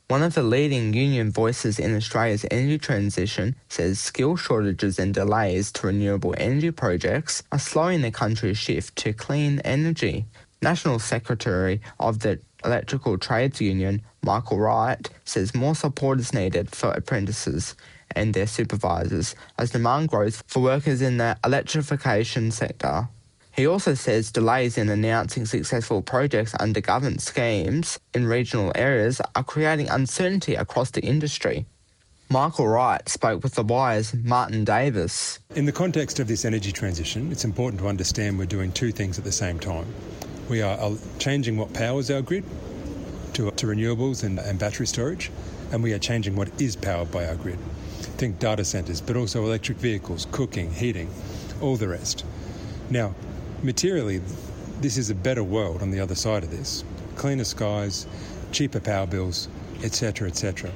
One of the leading union voices in Australia's energy transition says skill shortages and delays to renewable energy projects are slowing the country's shift to clean energy. National Secretary of the Electrical Trades Union, Michael Wright, says more support is needed for apprentices and their supervisors as demand grows for workers in the electrification sector. He also says delays in announcing successful projects under government schemes in regional areas are creating uncertainty across the industry. Michael Wright spoke with The Wire's Martin Davis. In the context of this energy transition, it's important to understand we're doing two things at the same time. We are changing what powers our grid to renewables and battery storage, and we are changing what is powered by our grid. Think data centres, but also electric vehicles, cooking, heating, all the rest. Now, materially, this is a better world on the other side of this. Cleaner skies, cheaper power bills, etc., etc.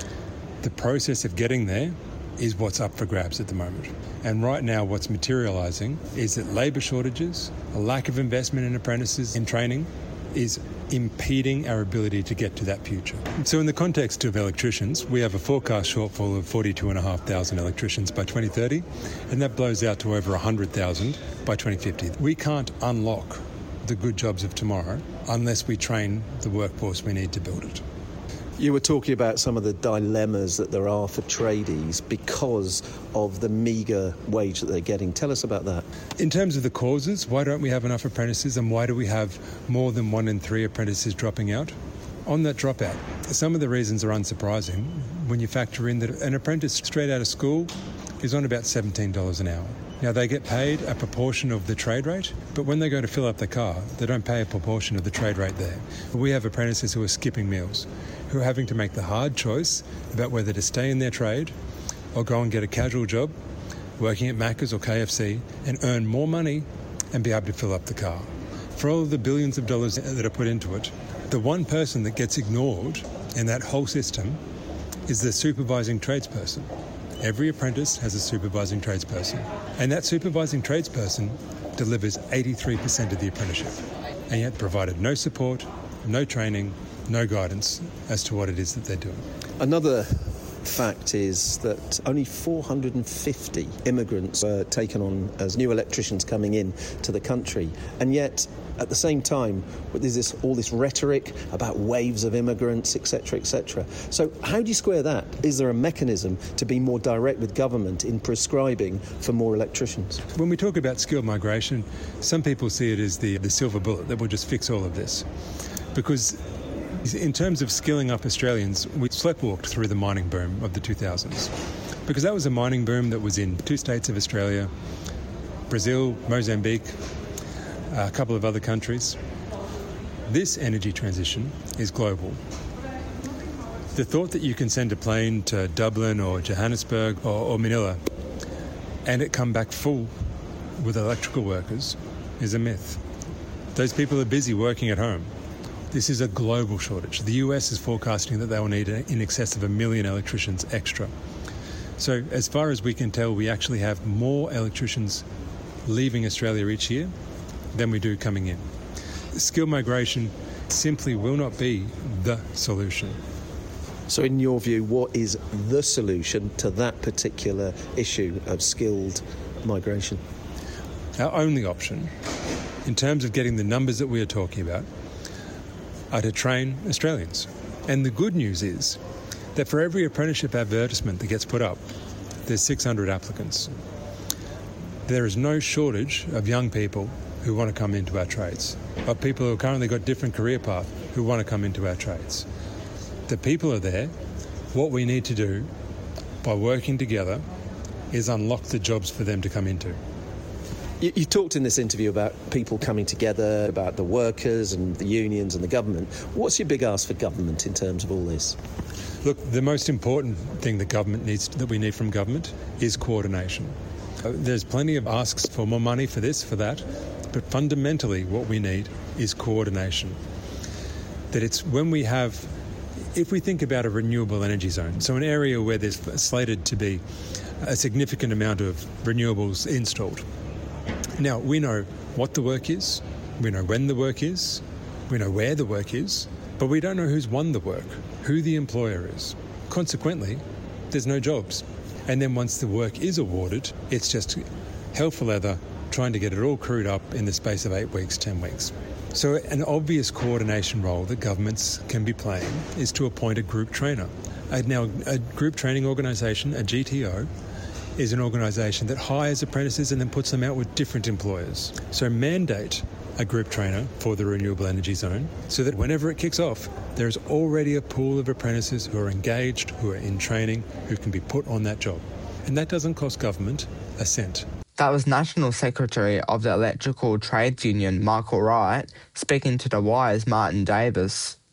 The process of getting there is what's up for grabs at the moment. And right now what's materialising is that labour shortages, a lack of investment in apprentices in training is impeding our ability to get to that future. So in the context of electricians, we have a forecast shortfall of 42,500 electricians by 2030, and that blows out to over 100,000 by 2050. We can't unlock the good jobs of tomorrow unless we train the workforce we need to build it. You were talking about some of the dilemmas that there are for tradies because of the meagre wage that they're getting. Tell us about that. In terms of the causes, why don't we have enough apprentices and why do we have more than 1 in 3 apprentices dropping out? On that dropout, some of the reasons are unsurprising when you factor in that an apprentice straight out of school is on about $17 an hour. Now, they get paid a proportion of the trade rate, but when they go to fill up the car, they don't pay a proportion of the trade rate there. We have apprentices who are skipping meals, who are having to make the hard choice about whether to stay in their trade or go and get a casual job, working at Macca's or KFC, and earn more money and be able to fill up the car. For all of the billions of dollars that are put into it, the one person that gets ignored in that whole system is the supervising tradesperson. Every apprentice has a supervising tradesperson, and that supervising tradesperson delivers 83% of the apprenticeship, and yet provided no support, no training, no guidance as to what it is that they're doing. Another fact is that only 450 immigrants were taken on as new electricians coming in to the country, and yet at the same time there's all this rhetoric about waves of immigrants, etc., etc. So how do you square that? Is there a mechanism to be more direct with government in prescribing for more electricians? When we talk about skilled migration, some people see it as the silver bullet that will just fix all of this, because in terms of skilling up Australians, we sleptwalked through the mining boom of the 2000s, because that was a mining boom that was in 2 states of Australia, Brazil, Mozambique, a couple of other countries. This energy transition is global. The thought that you can send a plane to Dublin or Johannesburg or Manila and it come back full with electrical workers is a myth. Those people are busy working at home. This is a global shortage. The US is forecasting that they will need in excess of 1 million electricians extra. So as far as we can tell, we actually have more electricians leaving Australia each year than we do coming in. Skill migration simply will not be the solution. So in your view, what is the solution to that particular issue of skilled migration? Our only option, in terms of getting the numbers that we are talking about, are to train Australians. And the good news is that for every apprenticeship advertisement that gets put up, there's 600 applicants. There is no shortage of young people who want to come into our trades, of people who have currently got different career paths who want to come into our trades. The people are there. What we need to do by working together is unlock the jobs for them to come into. You talked in this interview about people coming together, about the workers and the unions and the government. What's your big ask for government in terms of all this? Look, the most important thing that we need from government is coordination. There's plenty of asks for more money for this, for that, but fundamentally what we need is coordination. That it's when we have, if we think about a renewable energy zone, so an area where there's slated to be a significant amount of renewables installed. Now, we know what the work is, we know when the work is, we know where the work is, but we don't know who's won the work. who the employer is. Consequently, there's no jobs. And then once the work is awarded, it's just hell for leather, trying to get it all crewed up in the space of 8 weeks, 10 weeks. So an obvious coordination role that governments can be playing is to appoint a group trainer. Now, a group training organisation, a GTO, is an organisation that hires apprentices and then puts them out with different employers. So mandate a group trainer for the renewable energy zone so that whenever it kicks off, there's already a pool of apprentices who are engaged, who are in training, who can be put on that job. And that doesn't cost government a cent. That was National Secretary of the Electrical Trades Union, Michael Wright, speaking to The Wire's Martin Davis.